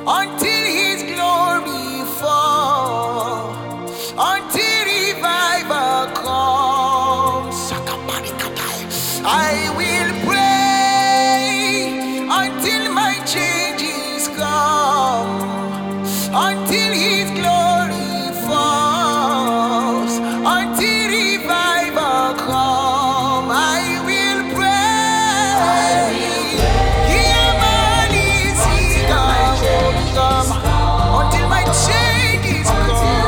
until His glory fall, until revival comes. I will pray until my changes come, until His glory falls, until revival come. I will pray. Hear my easy come, until my changes come.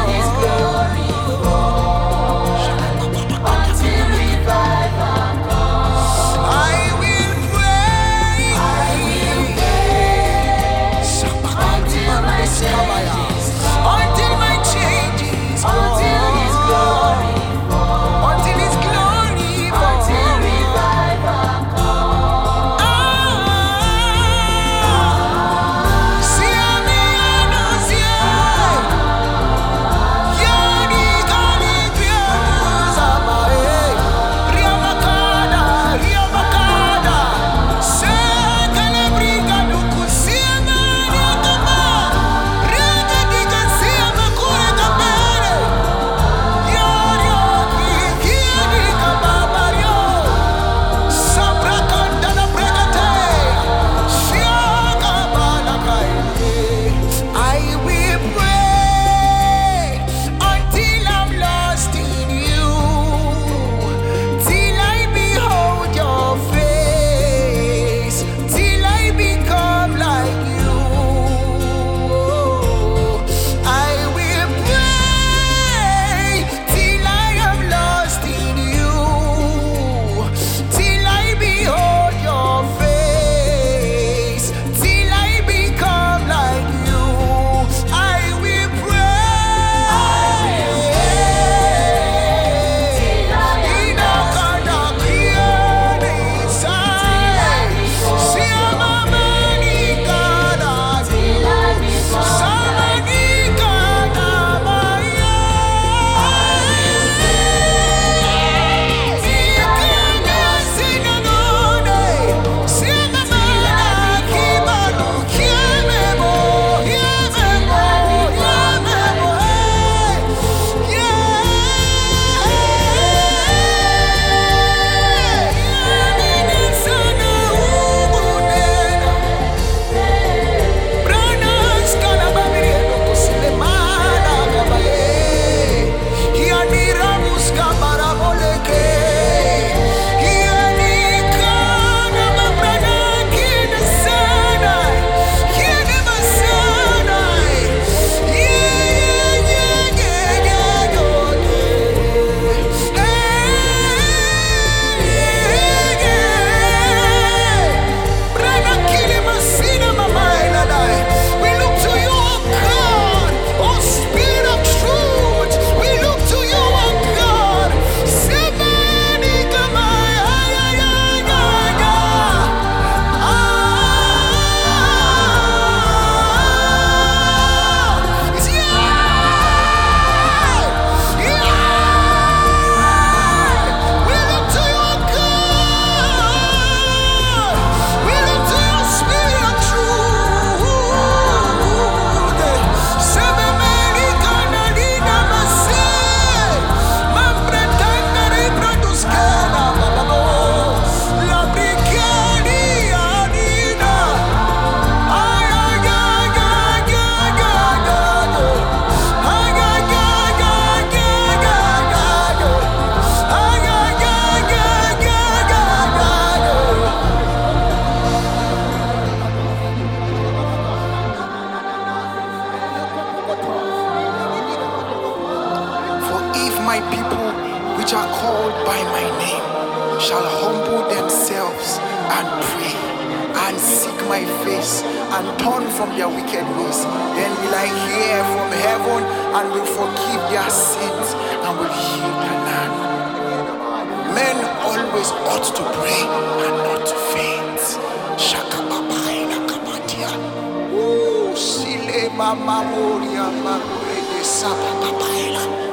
My people, which are called by my name, shall humble themselves and pray and seek my face and turn from their wicked ways. Then will I hear from heaven and will forgive their sins and will heal their land. Men always ought to pray and not to faint. Shakababaina kabatia. Sile mama moria magure de sababaila.